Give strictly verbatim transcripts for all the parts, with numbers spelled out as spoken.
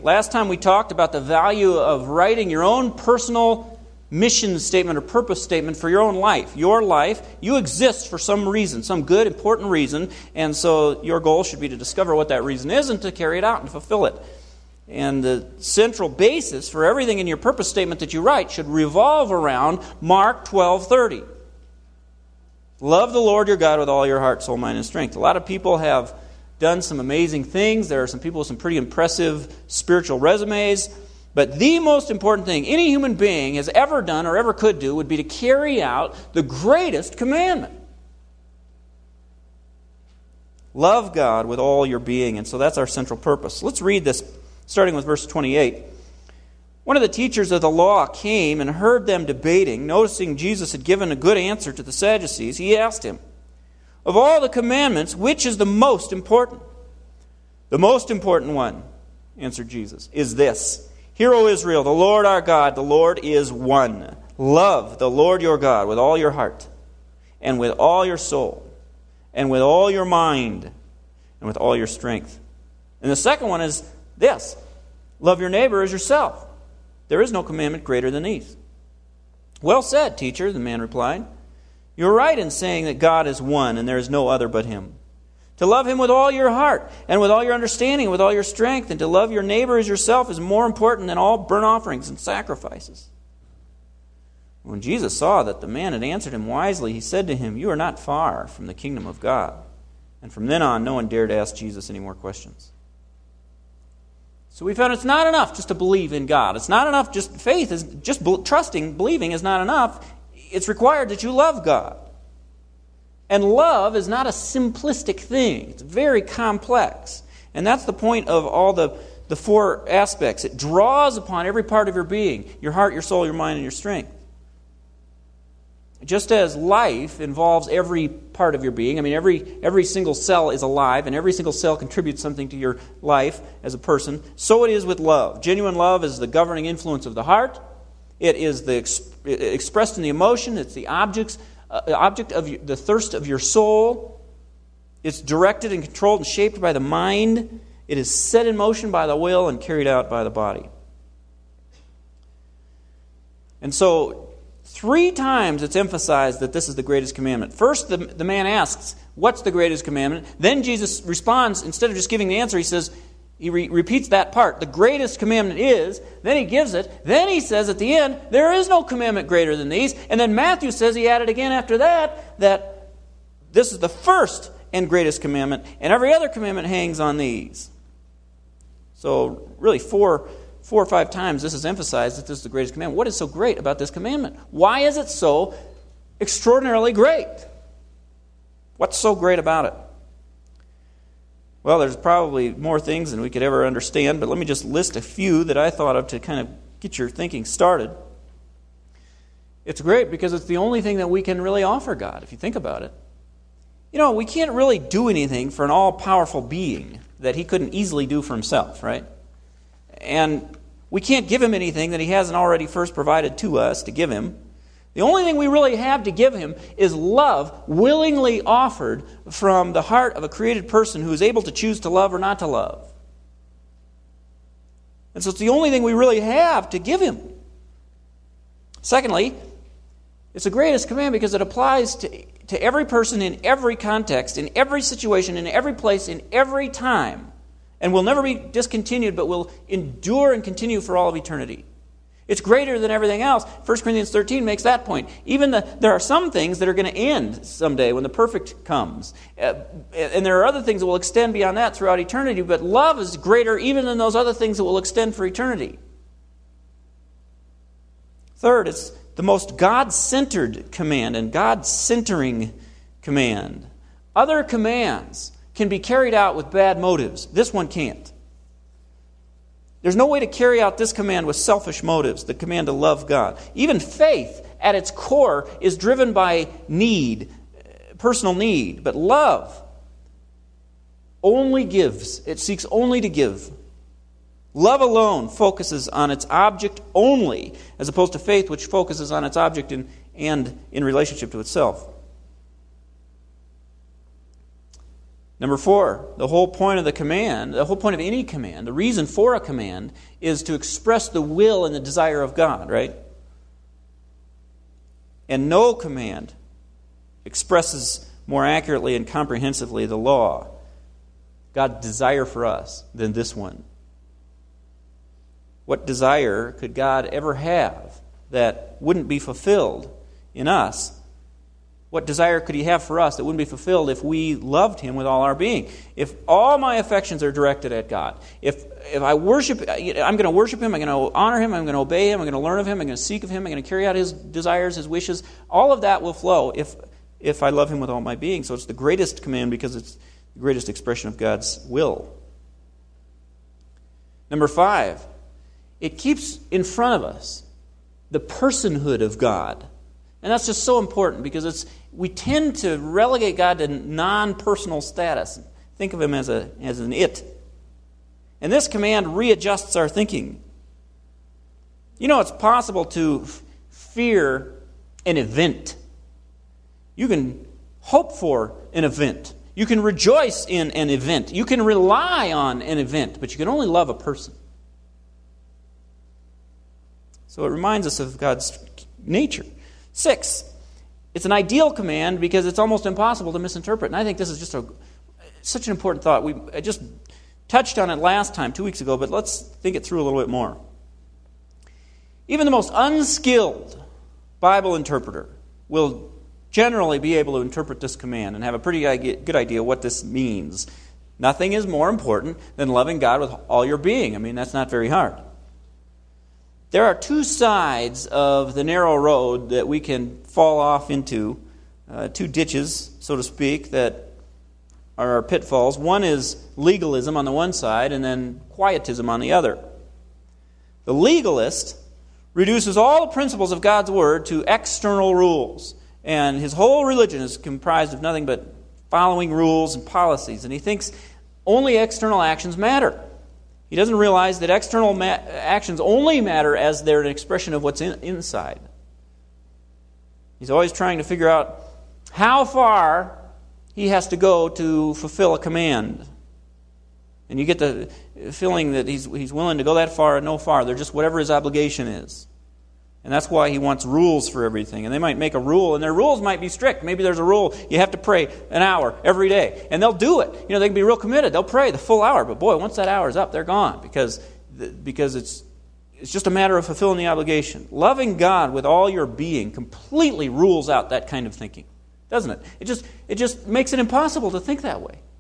Last time we talked about the value of writing your own personal mission statement or purpose statement for your own life. Your life, you exist for some reason, some good, important reason, and so your goal should be to discover what that reason is and to carry it out and fulfill it. And the central basis for everything in your purpose statement that you write should revolve around Mark twelve thirty. Love the Lord your God with all your heart, soul, mind, and strength. A lot of people have done some amazing things. There are some people with some pretty impressive spiritual resumes. But the most important thing any human being has ever done or ever could do would be to carry out the greatest commandment. Love God with all your being. And so that's our central purpose. Let's read this, starting with verse twenty-eight. One of the teachers of the law came and heard them debating. Noticing Jesus had given a good answer to the Sadducees, he asked him, "Of all the commandments, which is the most important?" "The most important one," answered Jesus, "is this. Hear, O Israel, the Lord our God, the Lord is one. Love the Lord your God with all your heart, and with all your soul, and with all your mind, and with all your strength. And the second one is this. Love your neighbor as yourself. There is no commandment greater than these." "Well said, teacher," the man replied. "You're right in saying that God is one, and there is no other but Him. To love Him with all your heart, and with all your understanding, and with all your strength, and to love your neighbor as yourself is more important than all burnt offerings and sacrifices." When Jesus saw that the man had answered him wisely, he said to him, "You are not far from the kingdom of God." And from then on, no one dared ask Jesus any more questions. So we found it's not enough just to believe in God. It's not enough just faith is just trusting, believing is not enough. It's required that you love God. And love is not a simplistic thing. It's very complex. And that's the point of all the, the four aspects. It draws upon every part of your being, your heart, your soul, your mind, and your strength. Just as life involves every part of your being, I mean, every, every single cell is alive, and every single cell contributes something to your life as a person, so it is with love. Genuine love is the governing influence of the heart. It is the expressed in the emotion. It's the objects Uh, object of the thirst of your soul. It's directed and controlled and shaped by the mind. It is set in motion by the will and carried out by the body. And so, three times it's emphasized that this is the greatest commandment. First, the, the man asks, "What's the greatest commandment?" Then Jesus responds, instead of just giving the answer, he says, He re- repeats that part. The greatest commandment is, then he gives it, then he says at the end, there is no commandment greater than these. And then Matthew says he added again after that, that this is the first and greatest commandment, and every other commandment hangs on these. So really four, four or five times this is emphasized that this is the greatest commandment. What is so great about this commandment? Why is it so extraordinarily great? What's so great about it? Well, there's probably more things than we could ever understand, but let me just list a few that I thought of to kind of get your thinking started. It's great because it's the only thing that we can really offer God, if you think about it. You know, we can't really do anything for an all-powerful being that He couldn't easily do for Himself, right? And we can't give Him anything that He hasn't already first provided to us to give Him. The only thing we really have to give Him is love willingly offered from the heart of a created person who is able to choose to love or not to love. And so it's the only thing we really have to give Him. Secondly, it's the greatest command because it applies to, to every person in every context, in every situation, in every place, in every time, and will never be discontinued, but will endure and continue for all of eternity. It's greater than everything else. First Corinthians thirteen makes that point. Even the, there are some things that are going to end someday when the perfect comes. Uh, and there are other things that will extend beyond that throughout eternity. But love is greater even than those other things that will extend for eternity. Third, it's the most God-centered command and God-centering command. Other commands can be carried out with bad motives. This one can't. There's no way to carry out this command with selfish motives, the command to love God. Even faith, at its core, is driven by need, personal need. But love only gives. It seeks only to give. Love alone focuses on its object only, as opposed to faith, which focuses on its object in, and in relationship to itself. Number four, the whole point of the command, the whole point of any command, the reason for a command is to express the will and the desire of God, right? And no command expresses more accurately and comprehensively the law, God's desire for us, than this one. What desire could God ever have that wouldn't be fulfilled in us? What desire could He have for us that wouldn't be fulfilled if we loved Him with all our being? If all my affections are directed at God, if if I worship, I'm going to worship Him, I'm going to honor Him, I'm going to obey Him, I'm going to learn of Him, I'm going to seek of Him, I'm going to carry out His desires, His wishes, all of that will flow if if I love Him with all my being. So it's the greatest command because it's the greatest expression of God's will. Number five, it keeps in front of us the personhood of God. And that's just so important because it's we tend to relegate God to non-personal status. Think of Him as a as an it. And this command readjusts our thinking. You know, it's possible to f- fear an event. You can hope for an event. You can rejoice in an event. You can rely on an event, but you can only love a person. So it reminds us of God's nature. Six, it's an ideal command because it's almost impossible to misinterpret. And I think this is just a such an important thought. We I just touched on it last time, two weeks ago, but let's think it through a little bit more. Even the most unskilled Bible interpreter will generally be able to interpret this command and have a pretty good idea what this means. Nothing is more important than loving God with all your being. I mean, that's not very hard. There are two sides of the narrow road that we can fall off into, uh, two ditches, so to speak, that are our pitfalls. One is legalism on the one side and then quietism on the other. The legalist reduces all the principles of God's Word to external rules, and his whole religion is comprised of nothing but following rules and policies, and he thinks only external actions matter. He doesn't realize that external ma- actions only matter as they're an expression of what's in- inside. He's always trying to figure out how far he has to go to fulfill a command. And you get the feeling that he's he's willing to go that far and no farther, just whatever his obligation is. And that's why he wants rules for everything. And they might make a rule, and their rules might be strict. Maybe there's a rule, you have to pray an hour every day. And they'll do it. You know, they can be real committed. They'll pray the full hour. But boy, once that hour's up, they're gone because, because it's, it's just a matter of fulfilling the obligation. Loving God with all your being completely rules out that kind of thinking, doesn't it? It just, it just makes it impossible to think that way.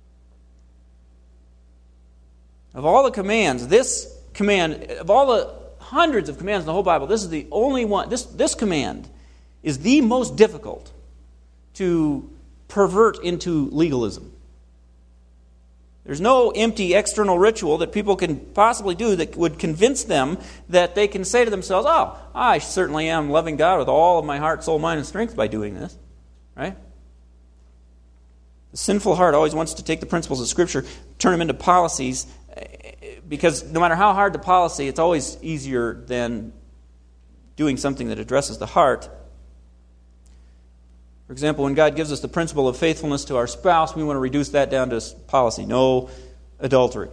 Of all the commands, this command, of all the hundreds of commands in the whole Bible, this is the only one, this, this command is the most difficult to pervert into legalism. There's no empty external ritual that people can possibly do that would convince them that they can say to themselves, oh, I certainly am loving God with all of my heart, soul, mind, and strength by doing this. Right? The sinful heart always wants to take the principles of Scripture, turn them into policies, because no matter how hard the policy, it's always easier than doing something that addresses the heart. For example, when God gives us the principle of faithfulness to our spouse, we want to reduce that down to policy. No adultery.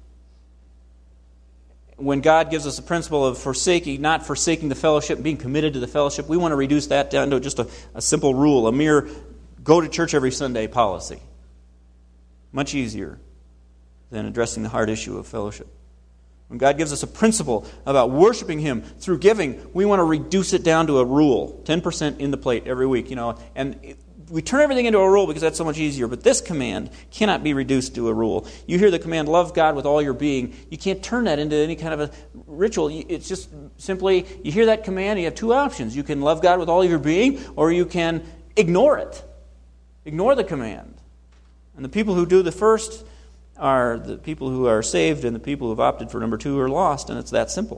When God gives us the principle of forsaking, not forsaking the fellowship, being committed to the fellowship, we want to reduce that down to just a, a simple rule, a mere go to church every Sunday policy. Much easier than addressing the hard issue of fellowship. When God gives us a principle about worshiping Him through giving, we want to reduce it down to a rule, ten percent in the plate every week, you know. And it, we turn everything into a rule because that's so much easier. But this command cannot be reduced to a rule. You hear the command, love God with all your being. You can't turn that into any kind of a ritual. It's just simply, you hear that command, you have two options. You can love God with all your being, or you can ignore it. Ignore the command. And the people who do the first are the people who are saved, and the people who have opted for number two are lost, and it's that simple.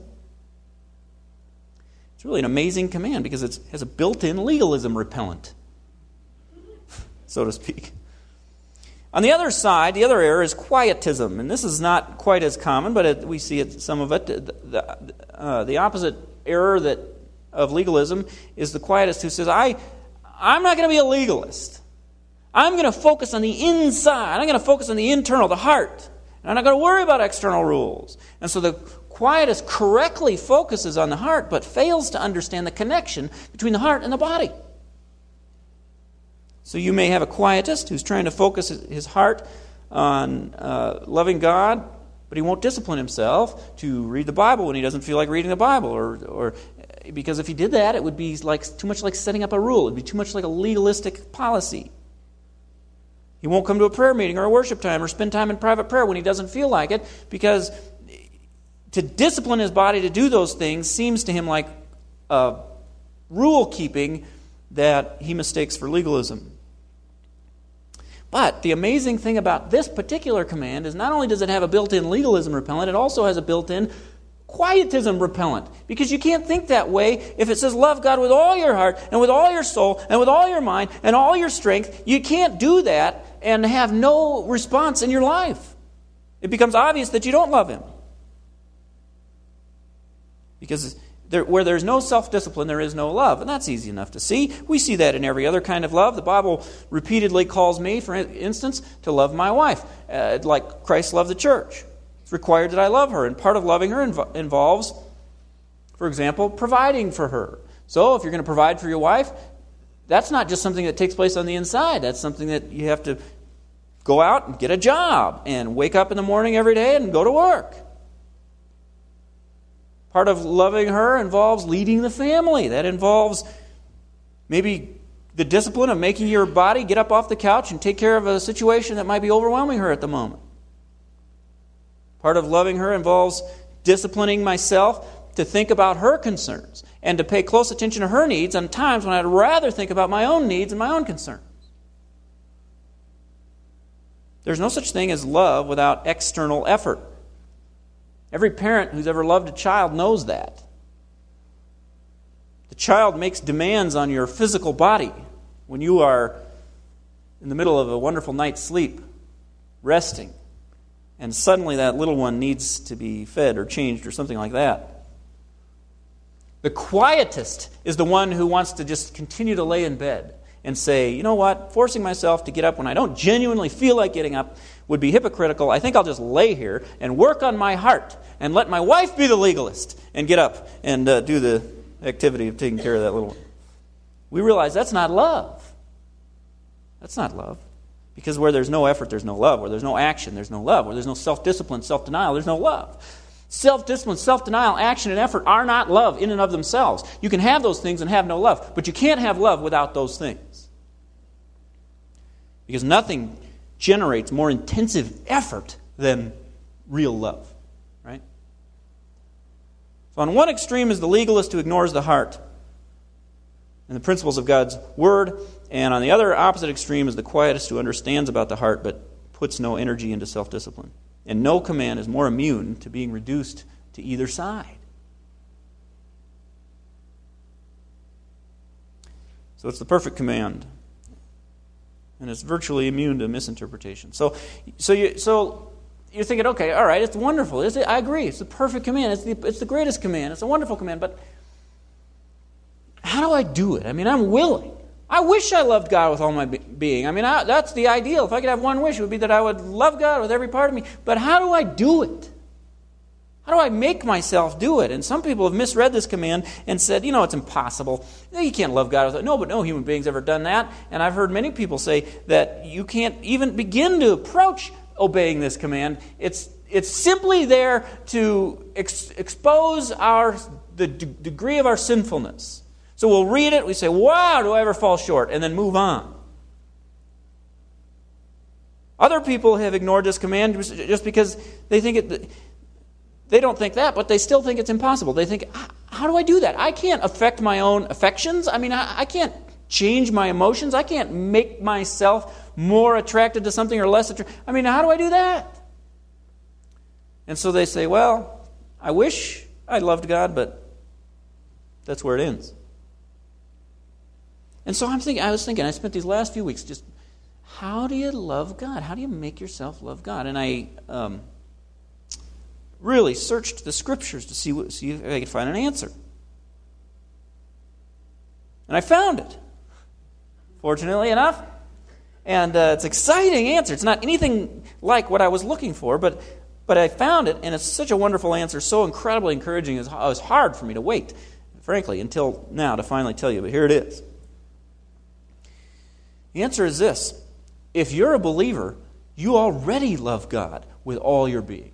It's really an amazing command because it has a built-in legalism repellent, so to speak. On the other side, the other error is quietism, and this is not quite as common, but it, we see it, some of it. The, the, uh, the opposite error that of legalism is the quietist who says, I, I'm not going to be a legalist. I'm going to focus on the inside. I'm going to focus on the internal, the heart. And I'm not going to worry about external rules. And so the quietist correctly focuses on the heart, but fails to understand the connection between the heart and the body. So you may have a quietist who's trying to focus his heart on uh, loving God, but he won't discipline himself to read the Bible when he doesn't feel like reading the Bible, or, or because if he did that, it would be like too much like setting up a rule. It would be too much like a legalistic policy. He won't come to a prayer meeting or a worship time or spend time in private prayer when he doesn't feel like it, because to discipline his body to do those things seems to him like uh, rule-keeping that he mistakes for legalism. But the amazing thing about this particular command is not only does it have a built-in legalism repellent, it also has a built-in quietism repellent. Because you can't think that way if it says love God with all your heart and with all your soul and with all your mind and all your strength. You can't do that and have no response in your life. It becomes obvious that you don't love Him. Because there, where there's no self-discipline, there is no love. And that's easy enough to see. We see that in every other kind of love. The Bible repeatedly calls me, for instance, to love my wife, uh, like Christ loved the church. It's required that I love her. And part of loving her inv- involves, for example, providing for her. So if you're going to provide for your wife, that's not just something that takes place on the inside. That's something that you have to go out and get a job and wake up in the morning every day and go to work. Part of loving her involves leading the family. That involves maybe the discipline of making your body get up off the couch and take care of a situation that might be overwhelming her at the moment. Part of loving her involves disciplining myself to think about her concerns and to pay close attention to her needs on times when I'd rather think about my own needs and my own concerns. There's no such thing as love without external effort. Every parent who's ever loved a child knows that. The child makes demands on your physical body when you are in the middle of a wonderful night's sleep, resting, and suddenly that little one needs to be fed or changed or something like that. The quietist is the one who wants to just continue to lay in bed and say, you know what, forcing myself to get up when I don't genuinely feel like getting up would be hypocritical. I think I'll just lay here and work on my heart and let my wife be the legalist and get up and uh, do the activity of taking care of that little one. We realize that's not love. That's not love. Because where there's no effort, there's no love. Where there's no action, there's no love. Where there's no self-discipline, self-denial, there's no love. Self-discipline, self-denial, action, and effort are not love in and of themselves. You can have those things and have no love, but you can't have love without those things. Because nothing generates more intensive effort than real love, right? So on one extreme is the legalist who ignores the heart and the principles of God's Word, and on the other opposite extreme is the quietist who understands about the heart but puts no energy into self-discipline. And no command is more immune to being reduced to either side. So it's the perfect command. And it's virtually immune to misinterpretation. So so, you, so you're thinking, okay, all right, it's wonderful. It's, I agree. It's the perfect command. It's the, it's the greatest command. It's a wonderful command. But how do I do it? I mean, I'm willing. I wish I loved God with all my being. I mean, I, that's the ideal. If I could have one wish, it would be that I would love God with every part of me. But how do I do it? How do I make myself do it? And some people have misread this command and said, you know, it's impossible. You can't love God with it. No, but no human being's ever done that. And I've heard many people say that you can't even begin to approach obeying this command. It's it's simply there to ex- expose our the d- degree of our sinfulness. So we'll read it, we say, wow, do I ever fall short? And then move on. Other people have ignored this command just because they think it, they don't think that, but they still think it's impossible. They think, how do I do that? I can't affect my own affections. I mean, I, I can't change my emotions. I can't make myself more attracted to something or less attracted. I mean, how do I do that? And so they say, well, I wish I loved God, but that's where it ends. And so I'm thinking, I was thinking, I spent these last few weeks just, how do you love God? How do you make yourself love God? And I um, really searched the Scriptures to see, what, see if I could find an answer. And I found it, fortunately enough. And uh, it's an exciting answer. It's not anything like what I was looking for, but but I found it, and it's such a wonderful answer, so incredibly encouraging. It was, it was hard for me to wait, frankly, until now to finally tell you, but here it is. The answer is this. If you're a believer, you already love God with all your being.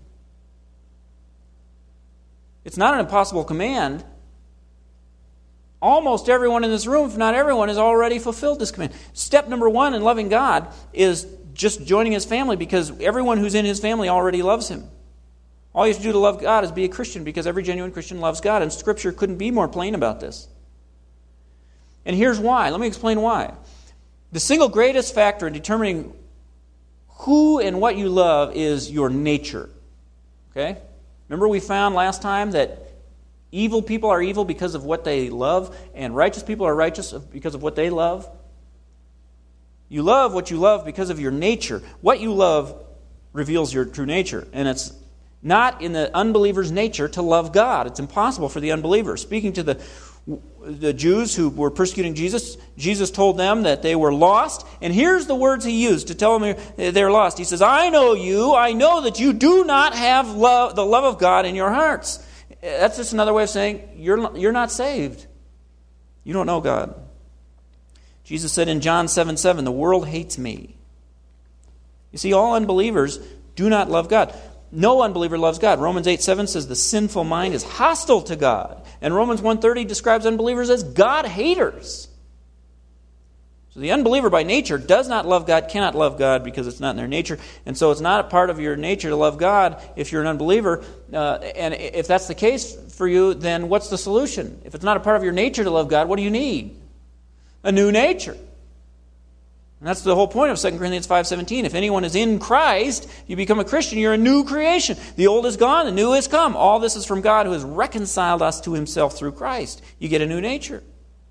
It's not an impossible command. Almost everyone in this room, if not everyone, has already fulfilled this command. Step number one in loving God is just joining His family, because everyone who's in His family already loves Him. All you have to do to love God is be a Christian, because every genuine Christian loves God, and Scripture couldn't be more plain about this. And here's why. Let me explain why. The single greatest factor in determining who and what you love is your nature. Okay? Remember we found last time that evil people are evil because of what they love, and righteous people are righteous because of what they love. You love what you love because of your nature. What you love reveals your true nature, and it's not in the unbeliever's nature to love God. It's impossible for the unbeliever. Speaking to the, the Jews who were persecuting Jesus, Jesus told them that they were lost, and here's the words He used to tell them they're lost. He says, I know you, I know that you do not have love, the love of God in your hearts. That's just another way of saying you're, you're not saved. You don't know God. Jesus said in John seven seven, the world hates me. You see, all unbelievers do not love God. No unbeliever loves God. Romans eight seven says the sinful mind is hostile to God. And Romans one thirty describes unbelievers as God-haters. So the unbeliever by nature does not love God, cannot love God because it's not in their nature. And so it's not a part of your nature to love God if you're an unbeliever. Uh, and if that's the case for you, then what's the solution? If it's not a part of your nature to love God, what do you need? A new nature. And that's the whole point of Second Corinthians five seventeen. If anyone is in Christ, you become a Christian, you're a new creation. The old is gone, the new has come. All this is from God who has reconciled us to Himself through Christ. You get a new nature.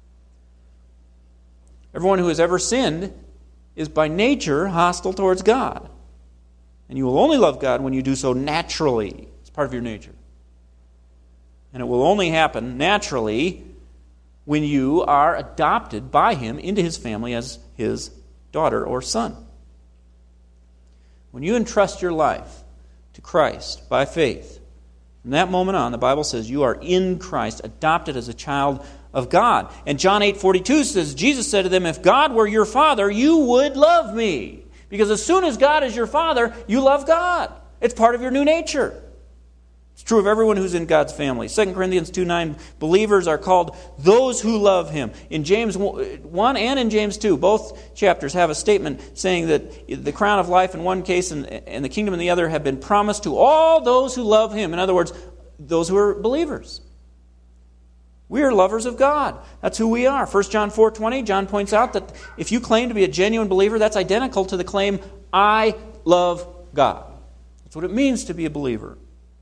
Everyone who has ever sinned is by nature hostile towards God. And you will only love God when you do so naturally. It's part of your nature. And it will only happen naturally when you are adopted by Him into His family as His daughter or son. When you entrust your life to Christ by faith, from that moment on, the Bible says you are in Christ, adopted as a child of God. And John eight forty-two says, Jesus said to them, if God were your Father, you would love me. Because as soon as God is your Father, you love God. It's part of your new nature. It's true of everyone who's in God's family. Second Corinthians two nine, believers are called those who love Him. In James one and in James two, both chapters have a statement saying that the crown of life in one case and, and the kingdom in the other have been promised to all those who love Him. In other words, those who are believers. We are lovers of God. That's who we are. First John four twenty, John points out that if you claim to be a genuine believer, that's identical to the claim, I love God. That's what it means to be a believer.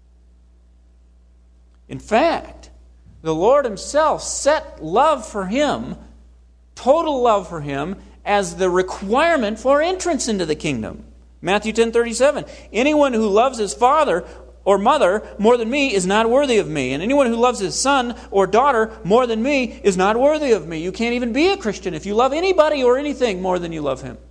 In fact, the Lord Himself set love for Him, total love for Him, as the requirement for entrance into the kingdom. Matthew ten thirty-seven, anyone who loves his father or mother more than me is not worthy of me. And anyone who loves his son or daughter more than me is not worthy of me. You can't even be a Christian if you love anybody or anything more than you love Him.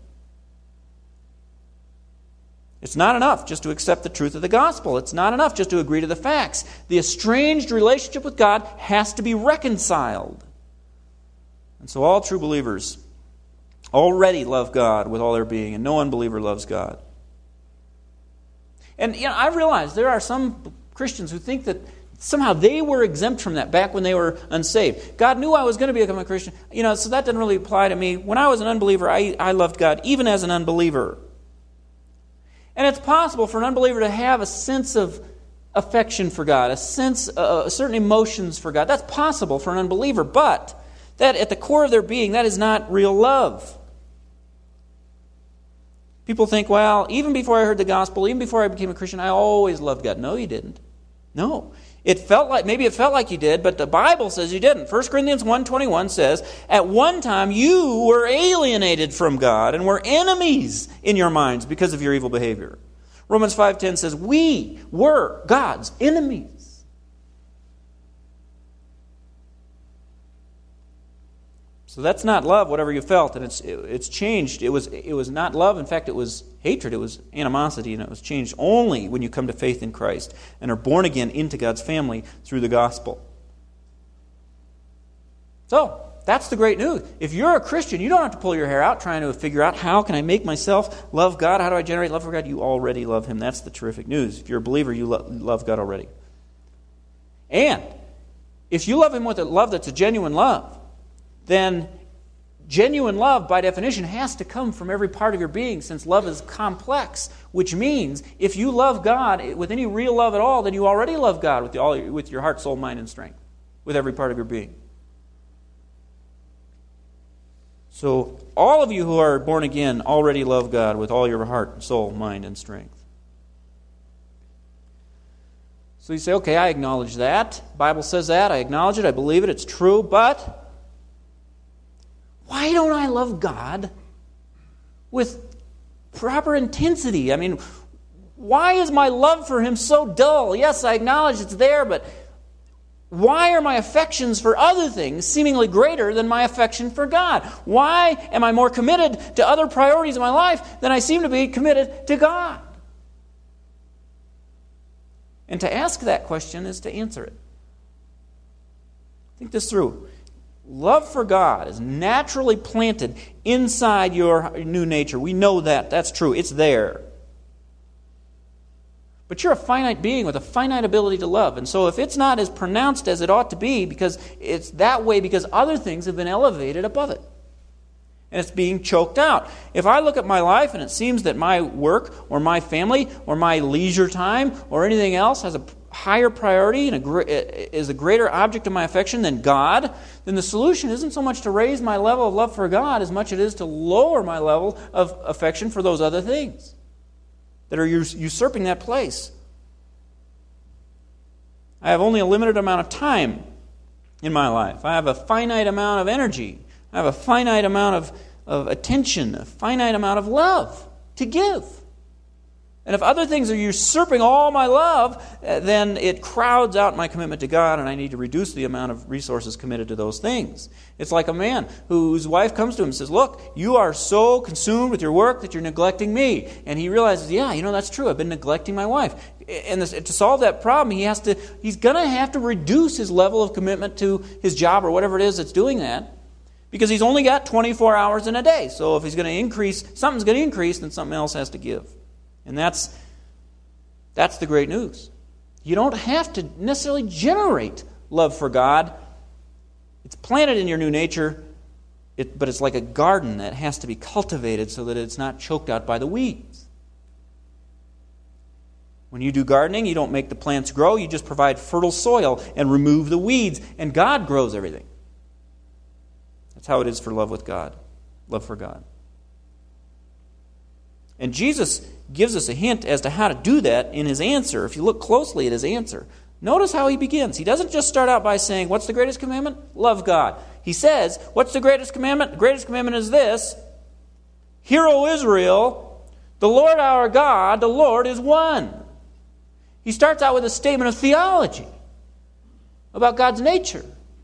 It's not enough just to accept the truth of the gospel. It's not enough just to agree to the facts. The estranged relationship with God has to be reconciled. And so all true believers already love God with all their being, and no unbeliever loves God. And you know, I realize there are some Christians who think that somehow they were exempt from that back when they were unsaved. God knew I was going to become a Christian. You know, so that doesn't really apply to me. When I was an unbeliever, I, I loved God, even as an unbeliever. And it's possible for an unbeliever to have a sense of affection for God, a sense, uh, certain emotions for God. That's possible for an unbeliever, but that at the core of their being, that is not real love. People think, well, even before I heard the gospel, even before I became a Christian, I always loved God. No, you didn't. No. It felt like, maybe it felt like you did, but the Bible says you didn't. First Corinthians one twenty-one says, at one time you were alienated from God and were enemies in your minds because of your evil behavior. Romans five ten says, we were God's enemies. So that's not love, whatever you felt, and it's it's changed. It was it was not love. In fact, it was hatred. It was animosity, and it was changed only when you come to faith in Christ and are born again into God's family through the gospel. So that's the great news. If you're a Christian, you don't have to pull your hair out trying to figure out how can I make myself love God? How do I generate love for God? You already love Him. That's the terrific news. If you're a believer, you lo- love God already. And if you love Him with a love that's a genuine love, then genuine love, by definition, has to come from every part of your being, since love is complex, which means if you love God with any real love at all, then you already love God with, all, with your heart, soul, mind, and strength, with every part of your being. So all of you who are born again already love God with all your heart, soul, mind, and strength. So you say, okay, I acknowledge that. The Bible says that. I acknowledge it. I believe it. It's true. But why don't I love God with proper intensity? I mean, why is my love for Him so dull? Yes, I acknowledge it's there, but why are my affections for other things seemingly greater than my affection for God? Why am I more committed to other priorities in my life than I seem to be committed to God? And to ask that question is to answer it. Think this through. Love for God is naturally planted inside your new nature. We know that. That's true. It's there. But you're a finite being with a finite ability to love. And so if it's not as pronounced as it ought to be, because it's that way because other things have been elevated above it, and it's being choked out. If I look at my life and it seems that my work or my family or my leisure time or anything else has a higher priority and a, is a greater object of my affection than God, then the solution isn't so much to raise my level of love for God as much as it is to lower my level of affection for those other things that are usurping that place. I have only a limited amount of time in my life. I have a finite amount of energy. I have a finite amount of, of attention, a finite amount of love to give. And if other things are usurping all my love, then it crowds out my commitment to God, and I need to reduce the amount of resources committed to those things. It's like a man whose wife comes to him and says, look, you are so consumed with your work that you're neglecting me. And he realizes, yeah, you know, that's true. I've been neglecting my wife. And this, to solve that problem, he has to, he's going to have to reduce his level of commitment to his job or whatever it is that's doing that, because he's only got twenty-four hours in a day. So if he's going to increase, something's going to increase, then something else has to give. And that's that's the great news. You don't have to necessarily generate love for God. It's planted in your new nature, it, but it's like a garden that has to be cultivated so that it's not choked out by the weeds. When you do gardening, you don't make the plants grow. You just provide fertile soil and remove the weeds, and God grows everything. That's how it is for love with God, love for God. And Jesus gives us a hint as to how to do that in His answer. If you look closely at His answer, notice how He begins. He doesn't just start out by saying, what's the greatest commandment? Love God. He says, what's the greatest commandment? The greatest commandment is this: Hear, O Israel, the Lord our God, the Lord is one. He starts out with a statement of theology about God's nature.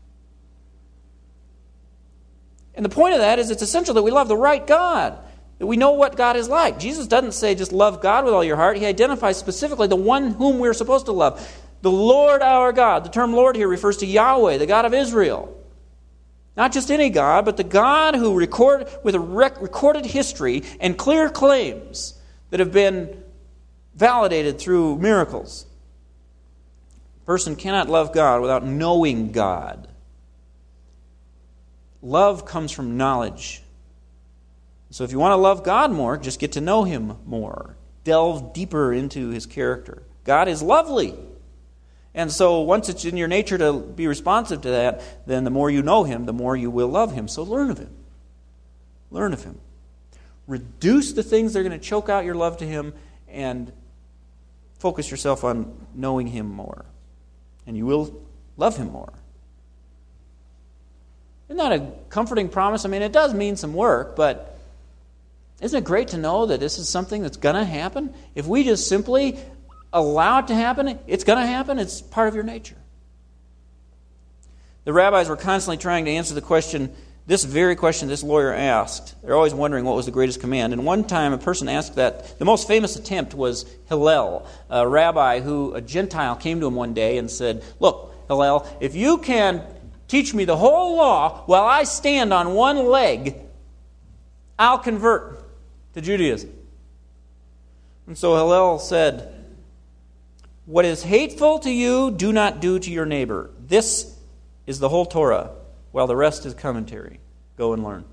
And the point of that is it's essential that we love the right God, that we know what God is like. Jesus doesn't say just love God with all your heart. He identifies specifically the one whom we're supposed to love. The Lord our God. The term Lord here refers to Yahweh, the God of Israel. Not just any God, but the God who record with a rec- recorded history and clear claims that have been validated through miracles. A person cannot love God without knowing God. Love comes from knowledge. So if you want to love God more, just get to know Him more. Delve deeper into His character. God is lovely. And so once it's in your nature to be responsive to that, then the more you know Him, the more you will love Him. So learn of Him. Learn of Him. Reduce the things that are going to choke out your love to Him, and focus yourself on knowing Him more. And you will love Him more. Isn't that a comforting promise? I mean, it does mean some work, but isn't it great to know that this is something that's going to happen? If we just simply allow it to happen, it's going to happen. It's part of your nature. The rabbis were constantly trying to answer the question, this very question this lawyer asked. They're always wondering what was the greatest command. And one time a person asked that. The most famous attempt was Hillel, a rabbi who, a Gentile, came to him one day and said, "Look, Hillel, if you can teach me the whole law while I stand on one leg, I'll convert to Judaism." And so Hillel said, "What is hateful to you, do not do to your neighbor. This is the whole Torah, while the rest is commentary. Go and learn."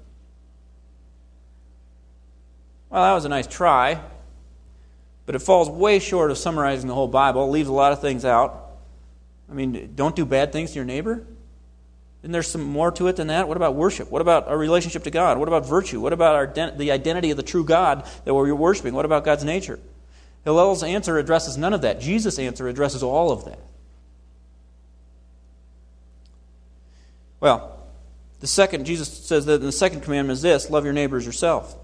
Well, that was a nice try, but it falls way short of summarizing the whole Bible. It leaves a lot of things out. I mean, don't do bad things to your neighbor? Isn't there some more to it than that? What about worship? What about our relationship to God? What about virtue? What about our the identity of the true God that we're worshiping? What about God's nature? Hillel's answer addresses none of that. Jesus' answer addresses all of that. Well, the second, Jesus says that the second commandment is this: love your neighbor as yourself.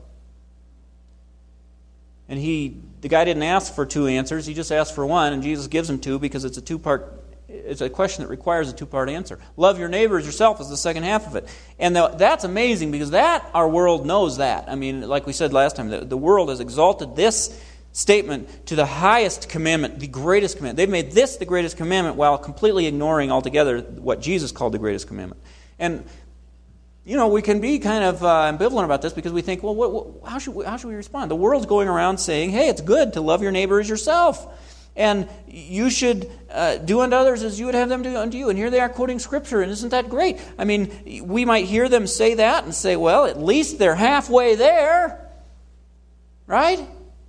And he, the guy didn't ask for two answers, he just asked for one, and Jesus gives him two because it's a two-part It's a question that requires a two-part answer. Love your neighbor as yourself is the second half of it. And that's amazing because that, our world knows that. I mean, like we said last time, the, the world has exalted this statement to the highest commandment, the greatest commandment. They've made this the greatest commandment while completely ignoring altogether what Jesus called the greatest commandment. And, you know, we can be kind of uh, ambivalent about this because we think, well, what, what, how should we, how should we respond? The world's going around saying, hey, it's good to love your neighbor as yourself. And you should uh, do unto others as you would have them do unto you. And here they are quoting Scripture, and isn't that great? I mean, we might hear them say that and say, well, at least they're halfway there. Right?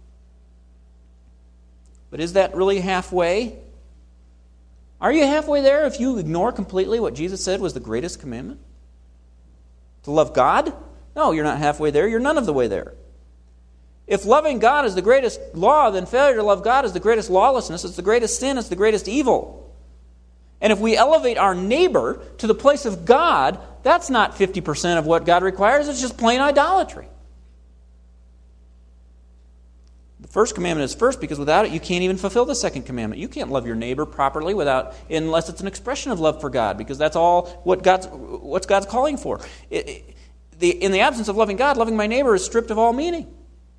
But is that really halfway? Are you halfway there if you ignore completely what Jesus said was the greatest commandment? To love God? No, you're not halfway there. You're none of the way there. If loving God is the greatest law, then failure to love God is the greatest lawlessness, it's the greatest sin, it's the greatest evil. And if we elevate our neighbor to the place of God, that's not fifty percent of what God requires, it's just plain idolatry. The first commandment is first because without it you can't even fulfill the second commandment. You can't love your neighbor properly without, unless it's an expression of love for God, because that's all what God's, what's God's calling for. It, it, the, in the absence of loving God, loving my neighbor is stripped of all meaning.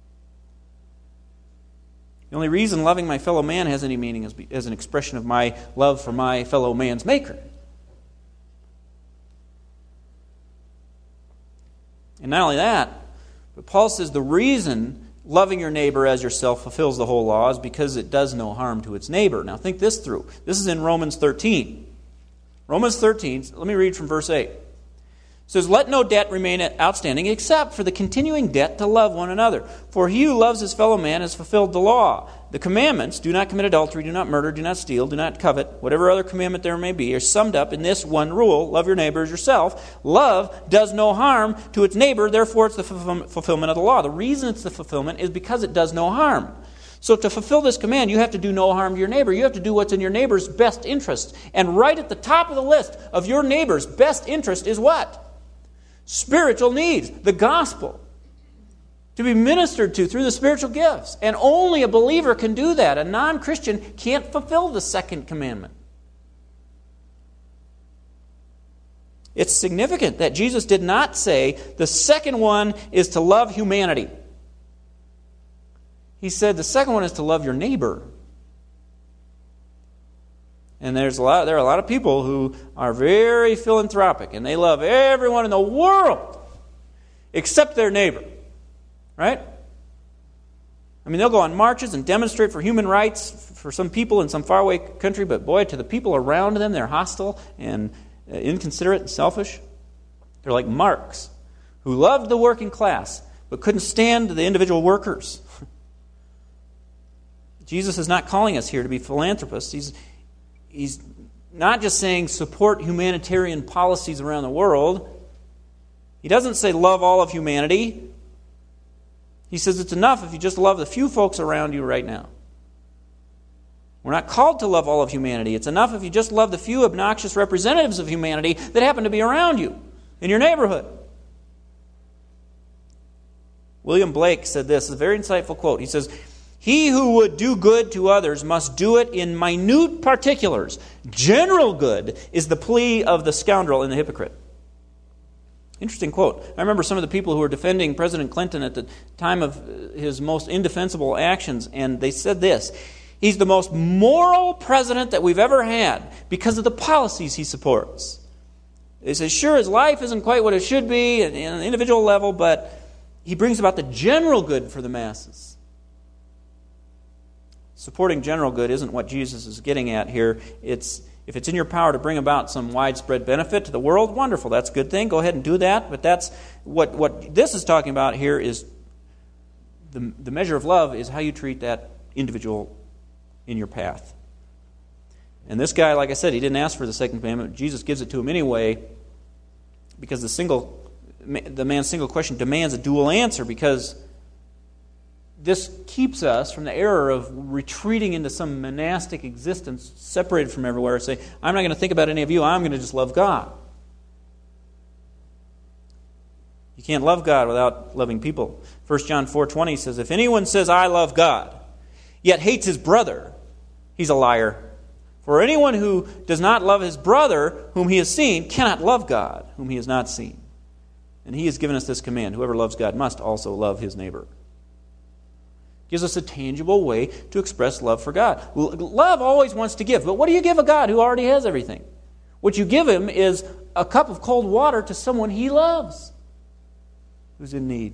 The only reason loving my fellow man has any meaning is as an expression of my love for my fellow man's maker. And not only that, but Paul says the reason loving your neighbor as yourself fulfills the whole law is because it does no harm to its neighbor. Now think this through. This is in Romans thirteen. Romans thirteen, let me read from verse eight. It says, let no debt remain outstanding except for the continuing debt to love one another. For he who loves his fellow man has fulfilled the law. The commandments, do not commit adultery, do not murder, do not steal, do not covet, whatever other commandment there may be, are summed up in this one rule: love your neighbor as yourself. Love does no harm to its neighbor, therefore it's the fulfillment of the law. The reason it's the fulfillment is because it does no harm. So to fulfill this command, you have to do no harm to your neighbor. You have to do what's in your neighbor's best interest. And right at the top of the list of your neighbor's best interest is what? Spiritual needs, the gospel, to be ministered to through the spiritual gifts. And only a believer can do that. A non-Christian can't fulfill the second commandment. It's significant that Jesus did not say the second one is to love humanity. He said the second one is to love your neighbor. And there's a lot, there are a lot of people who are very philanthropic, and they love everyone in the world except their neighbor. Right? I mean, they'll go on marches and demonstrate for human rights for some people in some faraway country, but boy, to the people around them, they're hostile and inconsiderate and selfish. They're like Marx, who loved the working class, but couldn't stand the individual workers. Jesus is not calling us here to be philanthropists. He's He's not just saying support humanitarian policies around the world. He doesn't say love all of humanity. He says it's enough if you just love the few folks around you right now. We're not called to love all of humanity. It's enough if you just love the few obnoxious representatives of humanity that happen to be around you, in your neighborhood. William Blake said this, a very insightful quote. He says, he who would do good to others must do it in minute particulars. General good is the plea of the scoundrel and the hypocrite. Interesting quote. I remember some of the people who were defending President Clinton at the time of his most indefensible actions, and they said this: he's the most moral president that we've ever had because of the policies he supports. They say, sure, his life isn't quite what it should be at an individual level, but he brings about the general good for the masses. Supporting general good isn't what Jesus is getting at here. It's if it's in your power to bring about some widespread benefit to the world, wonderful. That's a good thing. Go ahead and do that. But that's what, what this is talking about here is the, the measure of love is how you treat that individual in your path. And this guy, like I said, he didn't ask for the second commandment. Jesus gives it to him anyway because the single, the man's single question demands a dual answer, because this keeps us from the error of retreating into some monastic existence separated from everywhere and say, I'm not going to think about any of you, I'm going to just love God. You can't love God without loving people. First John four twenty says, if anyone says, I love God, yet hates his brother, he's a liar. For anyone who does not love his brother whom he has seen cannot love God whom he has not seen. And he has given us this command, whoever loves God must also love his neighbor. Gives us a tangible way to express love for God. Love always wants to give, but what do you give a God who already has everything? What you give him is a cup of cold water to someone he loves who's in need.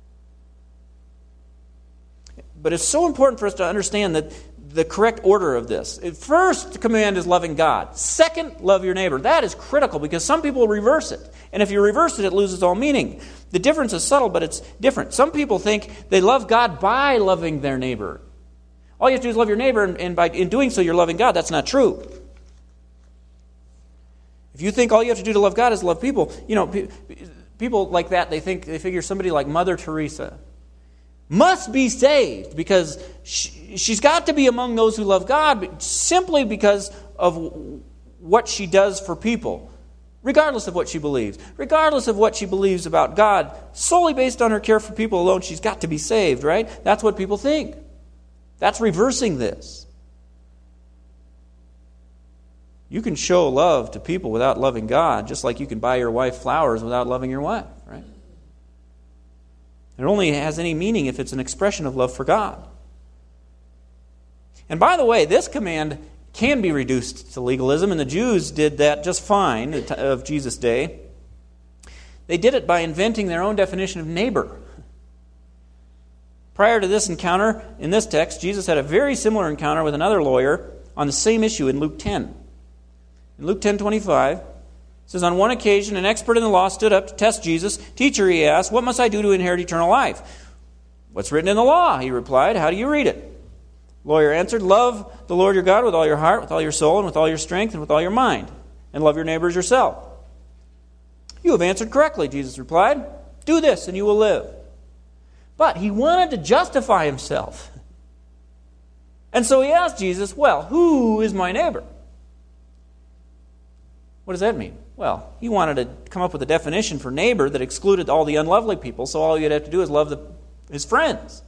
But it's so important for us to understand that the correct order of this. First command is loving God. Second, love your neighbor. That is critical because some people reverse it. And if you reverse it, it loses all meaning. The difference is subtle, but it's different. Some people think they love God by loving their neighbor. All you have to do is love your neighbor, and, and by in doing so, you're loving God. That's not true. If you think all you have to do to love God is love people, you know, pe- people like that, they think they figure somebody like Mother Teresa must be saved because she, she's got to be among those who love God simply because of what she does for people, regardless of what she believes, regardless of what she believes about God, solely based on her care for people alone, she's got to be saved, right? That's what people think. That's reversing this. You can show love to people without loving God, just like you can buy your wife flowers without loving your wife, right? It only has any meaning if it's an expression of love for God. And by the way, this command can be reduced to legalism, and the Jews did that just fine of Jesus' day. They did it by inventing their own definition of neighbor. Prior to this encounter, in this text, Jesus had a very similar encounter with another lawyer on the same issue in Luke ten. In Luke ten twenty-five, it says, on one occasion, an expert in the law stood up to test Jesus. Teacher, he asked, what must I do to inherit eternal life? What's written in the law? He replied, how do you read it? The lawyer answered, love the Lord your God with all your heart, with all your soul, and with all your strength, and with all your mind. And love your neighbor as yourself. You have answered correctly, Jesus replied. Do this and you will live. But he wanted to justify himself. And so he asked Jesus, well, who is my neighbor? What does that mean? Well, he wanted to come up with a definition for neighbor that excluded all the unlovely people, so all you'd have to do is love the, his friends.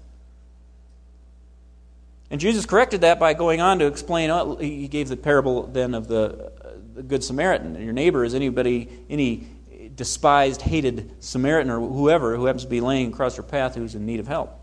And Jesus corrected that by going on to explain, uh, he gave the parable then of the, uh, the Good Samaritan. Your neighbor is anybody, any despised, hated Samaritan or whoever who happens to be laying across your path who's in need of help.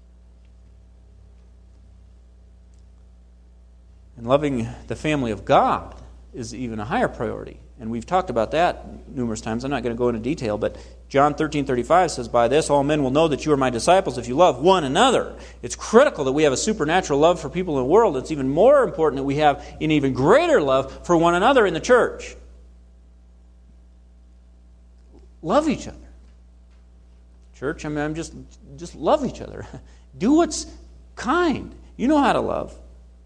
And loving the family of God is even a higher priority. And we've talked about that numerous times. I'm not going to go into detail, but John thirteen thirty-five says, by this all men will know that you are my disciples if you love one another. It's critical that we have a supernatural love for people in the world. It's even more important that we have an even greater love for one another in the church. Love each other. Church, I mean, I'm just, just love each other. Do what's kind. You know how to love.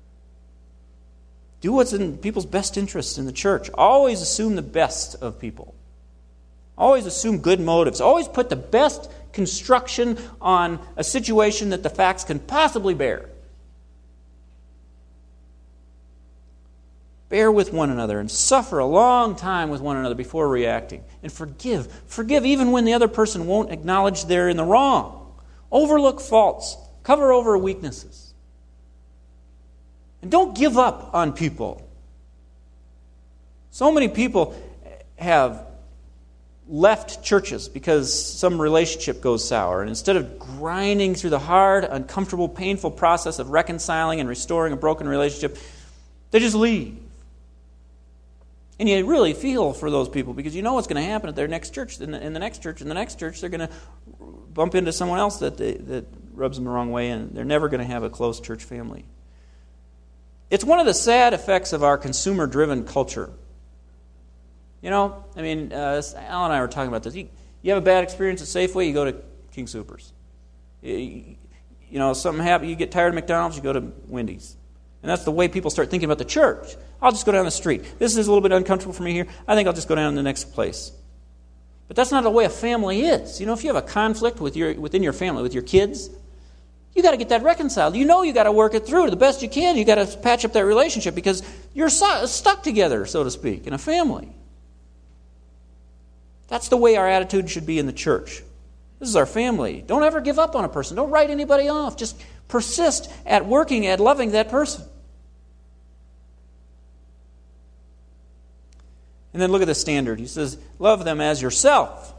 Do what's in people's best interests in the church. Always assume the best of people. Always assume good motives. Always put the best construction on a situation that the facts can possibly bear. Bear with one another and suffer a long time with one another before reacting. And forgive. Forgive even when the other person won't acknowledge they're in the wrong. Overlook faults. Cover over weaknesses. And don't give up on people. So many people have left churches because some relationship goes sour, and instead of grinding through the hard, uncomfortable, painful process of reconciling and restoring a broken relationship, they just leave. And you really feel for those people because you know what's going to happen at their next church. In the, in the next church, in the next church, they're going to bump into someone else that they, that rubs them the wrong way, and they're never going to have a close church family. It's one of the sad effects of our consumer-driven culture. You know, I mean, uh, Al and I were talking about this. You, you have a bad experience at Safeway, you go to King Soopers. You, you know, something happens, you get tired of McDonald's, you go to Wendy's. And that's the way people start thinking about the church. I'll just go down the street. This is a little bit uncomfortable for me here. I think I'll just go down to the next place. But that's not the way a family is. You know, if you have a conflict with your within your family, with your kids, you got to get that reconciled. You know you got to work it through the best you can. You got to patch up that relationship because you're so, stuck together, so to speak, in a family. That's the way our attitude should be in the church. This is our family. Don't ever give up on a person. Don't write anybody off. Just persist at working at loving that person. And then look at the standard. He says, love them as yourself.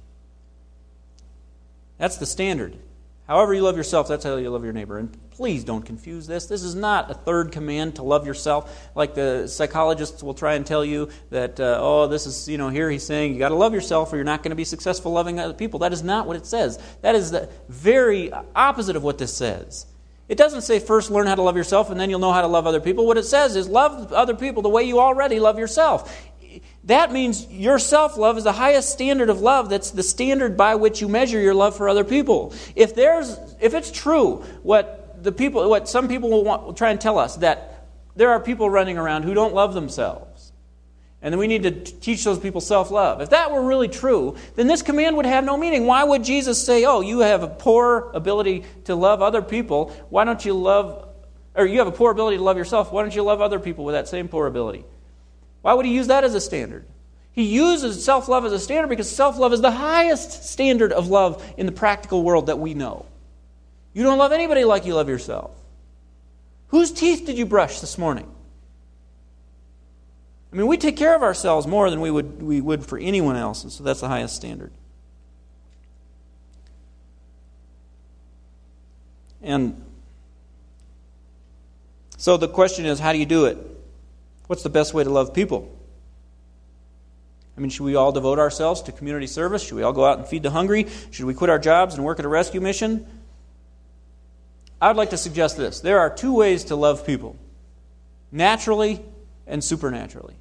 That's the standard. However you love yourself, that's how you love your neighbor. And please don't confuse this. This is not a third command to love yourself. Like the psychologists will try and tell you that, uh, oh, this is, you know, here he's saying you got to love yourself or you're not going to be successful loving other people. That is not what it says. That is the very opposite of what this says. It doesn't say first learn how to love yourself and then you'll know how to love other people. What it says is love other people the way you already love yourself. That means your self-love is the highest standard of love. That's the standard by which you measure your love for other people. If there's, if it's true what the people, what some people will, want, will try and tell us, that there are people running around who don't love themselves, and then we need to teach those people self-love. If that were really true, then this command would have no meaning. Why would Jesus say, "Oh, you have a poor ability to love other people. Why don't you love, or you have a poor ability to love yourself? Why don't you love other people with that same poor ability?" Why would he use that as a standard? He uses self-love as a standard because self-love is the highest standard of love in the practical world that we know. You don't love anybody like you love yourself. Whose teeth did you brush this morning? I mean, we take care of ourselves more than we would we would for anyone else, and so that's the highest standard. And so the question is, how do you do it? What's the best way to love people? I mean, should we all devote ourselves to community service? Should we all go out and feed the hungry? Should we quit our jobs and work at a rescue mission? I would like to suggest this. There are two ways to love people: naturally and supernaturally.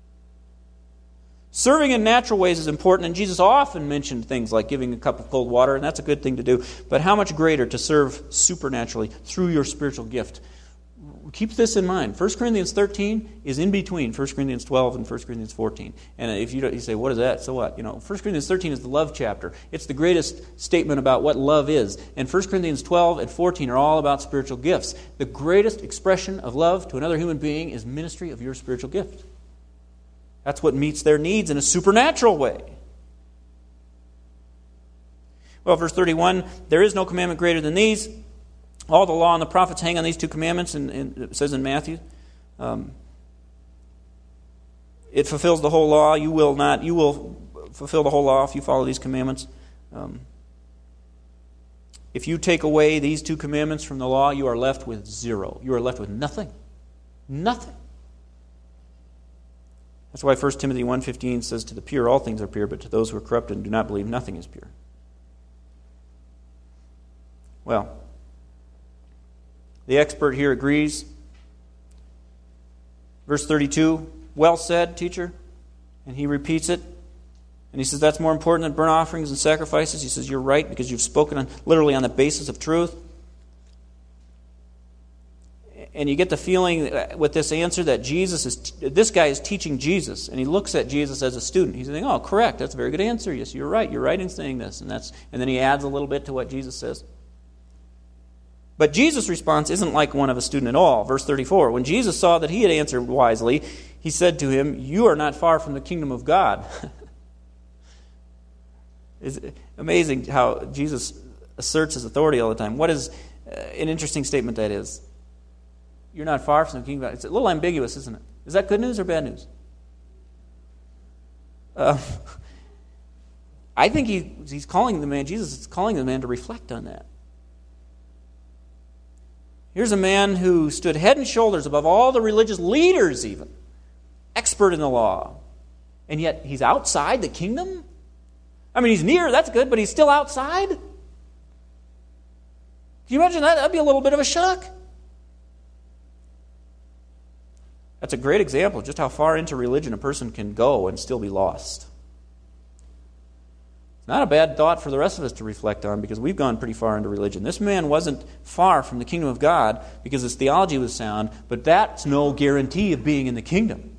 Serving in natural ways is important, and Jesus often mentioned things like giving a cup of cold water, and that's a good thing to do. But how much greater to serve supernaturally through your spiritual gift? Keep this in mind. First Corinthians thirteen is in between First Corinthians twelve and First Corinthians fourteen. And if you, don't, you say, what is that? So what? You know, First Corinthians thirteen is the love chapter. It's the greatest statement about what love is. And First Corinthians twelve and fourteen are all about spiritual gifts. The greatest expression of love to another human being is ministry of your spiritual gift. That's what meets their needs in a supernatural way. Well, verse thirty-one, there is no commandment greater than these. All the law and the prophets hang on these two commandments, and, and it says in Matthew. Um, it fulfills the whole law. You will not. You will fulfill the whole law if you follow these commandments. Um, if you take away these two commandments from the law, you are left with zero. You are left with nothing. Nothing. That's why First Timothy one fifteen says, to the pure all things are pure, but to those who are corrupt and do not believe nothing is pure. Well, the expert here agrees. Verse thirty-two, well said, teacher. And he repeats it. And he says that's more important than burnt offerings and sacrifices. He says you're right because you've spoken on, literally on the basis of truth. And you get the feeling with this answer that Jesus is, this guy is teaching Jesus. And he looks at Jesus as a student. He's saying, oh, correct, that's a very good answer. Yes, you're right. You're right in saying this. And that's, and then he adds a little bit to what Jesus says. But Jesus' response isn't like one of a student at all. Verse thirty-four, when Jesus saw that he had answered wisely, he said to him, you are not far from the kingdom of God. It's amazing how Jesus asserts his authority all the time. What is uh, an interesting statement that is? You're not far from the kingdom of God. It's a little ambiguous, isn't it? Is that good news or bad news? Uh, I think he, he's calling the man, Jesus is calling the man to reflect on that. Here's a man who stood head and shoulders above all the religious leaders even, expert in the law, and yet he's outside the kingdom? I mean, he's near, that's good, but he's still outside? Can you imagine that? That'd be a little bit of a shock. That's a great example of just how far into religion a person can go and still be lost. It's not a bad thought for the rest of us to reflect on, because we've gone pretty far into religion. This man wasn't far from the kingdom of God because his theology was sound, but that's no guarantee of being in the kingdom.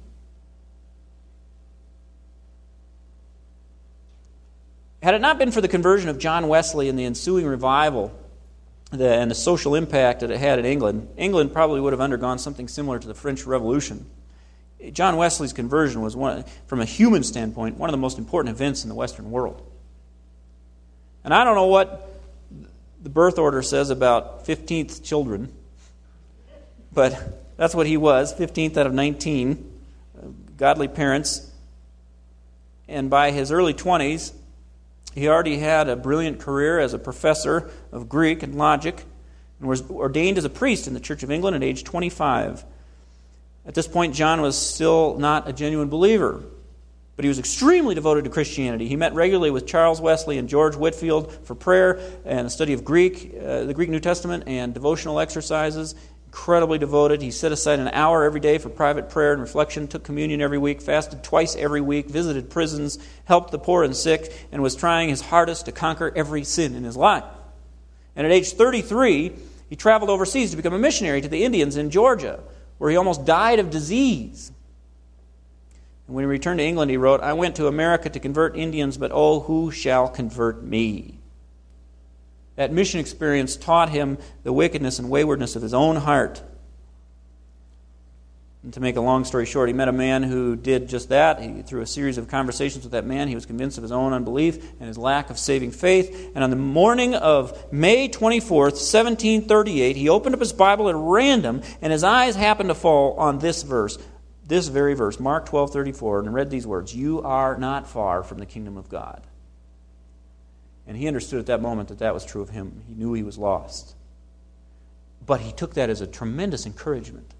Had it not been for the conversion of John Wesley and the ensuing revival the, and the social impact that it had in England, England probably would have undergone something similar to the French Revolution. John Wesley's conversion was, one, from a human standpoint, one of the most important events in the Western world. And I don't know what the birth order says about fifteenth children, but that's what he was, fifteenth out of nineteen, godly parents. And by his early twenties, he already had a brilliant career as a professor of Greek and logic, and was ordained as a priest in the Church of England at age twenty-five. At this point, John was still not a genuine believer, but he was extremely devoted to Christianity. He met regularly with Charles Wesley and George Whitefield for prayer and the study of Greek, uh, the Greek New Testament, and devotional exercises. Incredibly devoted. He set aside an hour every day for private prayer and reflection, took communion every week, fasted twice every week, visited prisons, helped the poor and sick, and was trying his hardest to conquer every sin in his life. And at age thirty-three, he traveled overseas to become a missionary to the Indians in Georgia, where he almost died of disease. And when he returned to England, he wrote, "I went to America to convert Indians, but oh, who shall convert me?" That mission experience taught him the wickedness and waywardness of his own heart. And to make a long story short, he met a man who did just that. He, through a series of conversations with that man, he was convinced of his own unbelief and his lack of saving faith. And on the morning of May twenty-fourth, seventeen thirty-eight, he opened up his Bible at random, and his eyes happened to fall on this verse. This very verse, Mark twelve thirty-four, and read these words, "You are not far from the kingdom of God." And he understood at that moment that that was true of him. He knew he was lost. But he took that as a tremendous encouragement,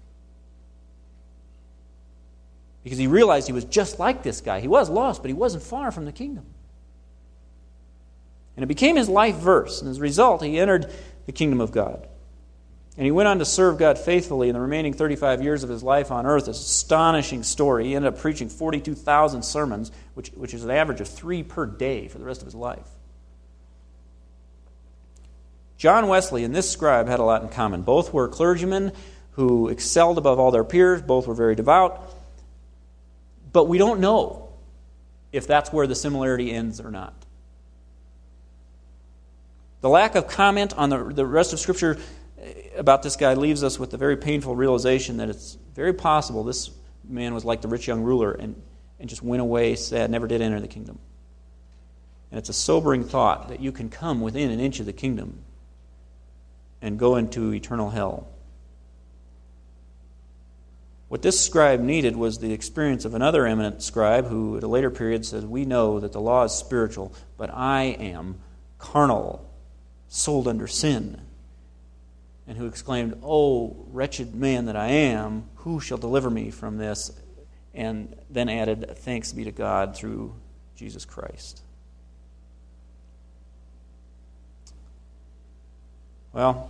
because he realized he was just like this guy. He was lost, but he wasn't far from the kingdom. And it became his life verse. And as a result, he entered the kingdom of God. And he went on to serve God faithfully in the remaining thirty-five years of his life on earth. This astonishing story. He ended up preaching forty-two thousand sermons, which, which is an average of three per day for the rest of his life. John Wesley and this scribe had a lot in common. Both were clergymen who excelled above all their peers. Both were very devout. But we don't know if that's where the similarity ends or not. The lack of comment on the, the rest of Scripture about this guy leaves us with the very painful realization that it's very possible this man was like the rich young ruler and, and just went away sad, never did enter the kingdom. And it's a sobering thought that you can come within an inch of the kingdom and go into eternal hell. What this scribe needed was the experience of another eminent scribe who, at a later period, says, "We know that the law is spiritual, but I am carnal, sold under sin." And who exclaimed, "Oh, wretched man that I am, who shall deliver me from this?" And then added, "Thanks be to God through Jesus Christ." Well,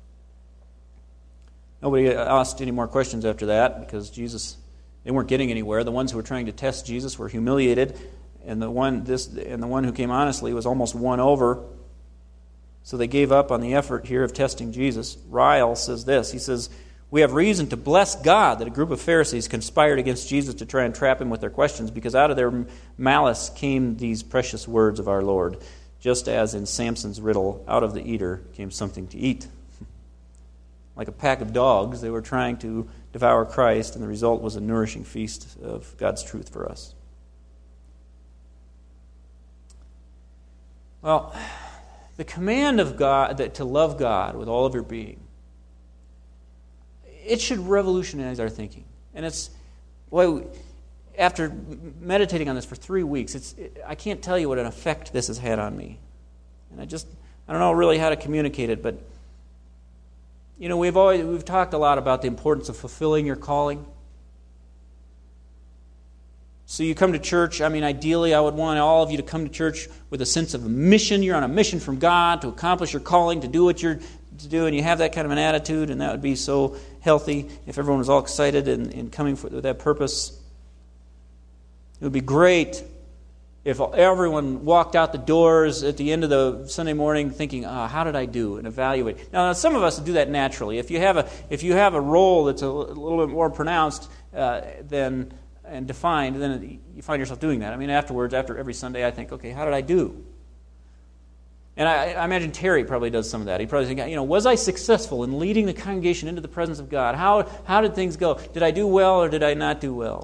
nobody asked any more questions after that, because Jesus, they weren't getting anywhere. The ones who were trying to test Jesus were humiliated, and the one this and the one who came honestly was almost won over. So they gave up on the effort here of testing Jesus. Ryle says this. He says, "We have reason to bless God that a group of Pharisees conspired against Jesus to try and trap him with their questions, because out of their malice came these precious words of our Lord, just as in Samson's riddle, out of the eater came something to eat." Like a pack of dogs, they were trying to devour Christ, and the result was a nourishing feast of God's truth for us. Well, the command of God that to love God with all of your being, it should revolutionize our thinking. And it's, well, after meditating on this for three weeks, it's it, I can't tell you what an effect this has had on me. And I just, I don't know really how to communicate it, but, you know, we've always, we've talked a lot about the importance of fulfilling your calling. So you come to church, I mean, ideally I would want all of you to come to church with a sense of a mission. You're on a mission from God to accomplish your calling, to do what you're to do, and you have that kind of an attitude, and that would be so healthy if everyone was all excited and, and coming for, with that purpose. It would be great if everyone walked out the doors at the end of the Sunday morning thinking, oh, how did I do? And evaluate. Now, some of us do that naturally. If you have a, if you have a role that's a little bit more pronounced uh, than... and defined, then you find yourself doing that. I mean, afterwards, after every Sunday, I think, okay, how did I do? And I, I imagine Terry probably does some of that. He probably thinks, you know, was I successful in leading the congregation into the presence of God? How how did things go? Did I do well or did I not do well?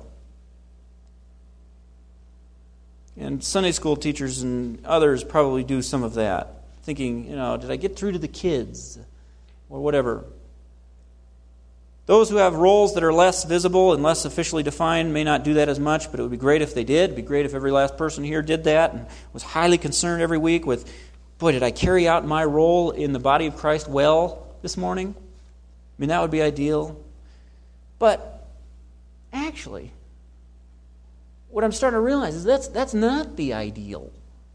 And Sunday school teachers and others probably do some of that, thinking, you know, did I get through to the kids or whatever? Those who have roles that are less visible and less officially defined may not do that as much, but it would be great if they did. It would be great if every last person here did that and was highly concerned every week with, boy, did I carry out my role in the body of Christ well this morning? I mean, that would be ideal. But actually, what I'm starting to realize is that's that's not the ideal.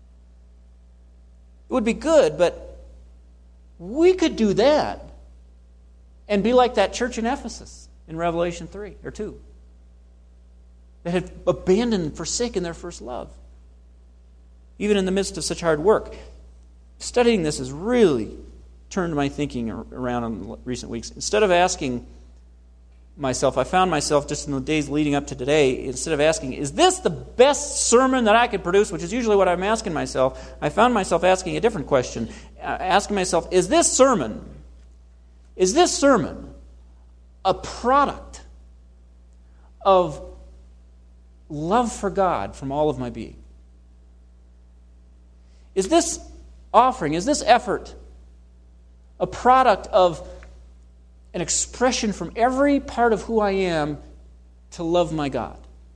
It would be good, but we could do that and be like that church in Ephesus in Revelation three or two that had abandoned and forsaken their first love, even in the midst of such hard work. Studying this has really turned my thinking around in recent weeks. Instead of asking myself, I found myself just in the days leading up to today, instead of asking, is this the best sermon that I could produce, which is usually what I'm asking myself, I found myself asking a different question, asking myself, is this sermon Is this sermon a product of love for God from all of my being? Is this offering, is this effort a product of an expression from every part of who I am to love my God?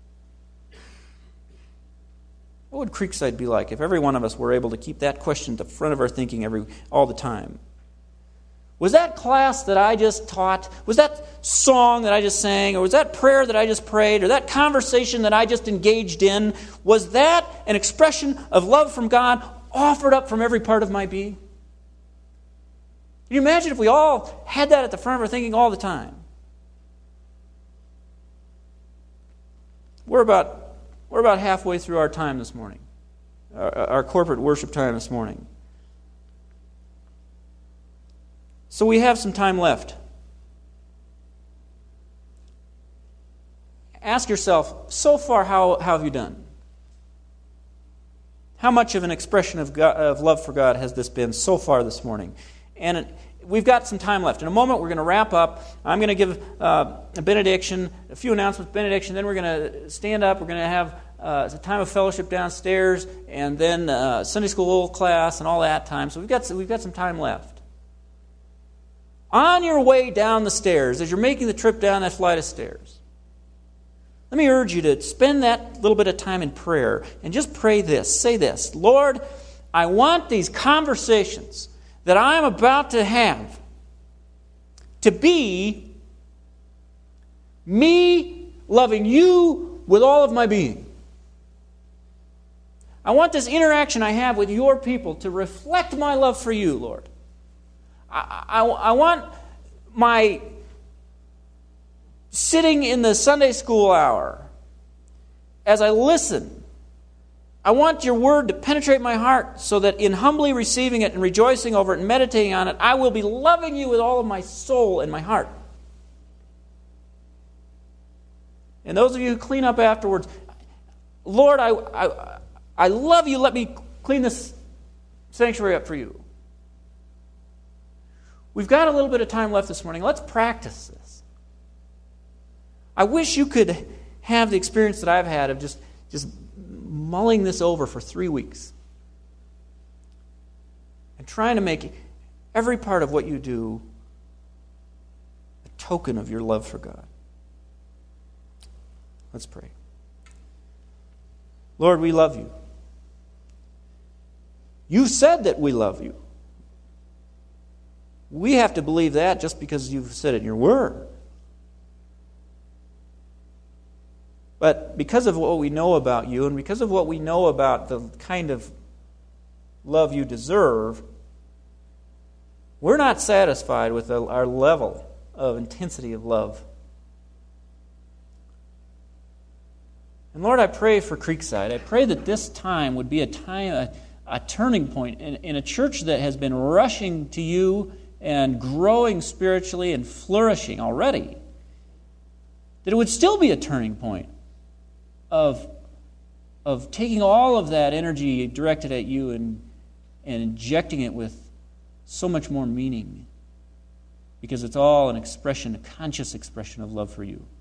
What would Creekside be like if every one of us were able to keep that question at the front of our thinking every all the time? Was that class that I just taught, was that song that I just sang, or was that prayer that I just prayed, or that conversation that I just engaged in, was that an expression of love from God offered up from every part of my being? Can you imagine if we all had that at the front of our thinking all the time? We're about, we're about halfway through our time this morning, our, our corporate worship time this morning. So we have some time left. Ask yourself, so far, how, how have you done? How much of an expression of, God, of love for God has this been so far this morning? And it, we've got some time left. In a moment, we're going to wrap up. I'm going to give uh, a benediction, a few announcements, benediction. Then we're going to stand up. We're going to have uh, a time of fellowship downstairs, and then uh, Sunday school class and all that time. So we've got we've got some time left. On your way down the stairs, as you're making the trip down that flight of stairs, let me urge you to spend that little bit of time in prayer and just pray this. Say this: Lord, I want these conversations that I'm about to have to be me loving you with all of my being. I want this interaction I have with your people to reflect my love for you, Lord. I, I, I want my sitting in the Sunday school hour, as I listen, I want your word to penetrate my heart so that in humbly receiving it and rejoicing over it and meditating on it, I will be loving you with all of my soul and my heart. And those of you who clean up afterwards, Lord, I, I, I love you. Let me clean this sanctuary up for you. We've got a little bit of time left this morning. Let's practice this. I wish you could have the experience that I've had of just, just mulling this over for three weeks and trying to make every part of what you do a token of your love for God. Let's pray. Lord, we love you. You said that we love you. We have to believe that just because you've said it in your word. But because of what we know about you and because of what we know about the kind of love you deserve, we're not satisfied with our level of intensity of love. And Lord, I pray for Creekside. I pray that this time would be a time, a, a turning point in, in a church that has been rushing to you and growing spiritually and flourishing already. That it would still be a turning point of, of taking all of that energy directed at you and, and injecting it with so much more meaning. Because it's all an expression, a conscious expression of love for you.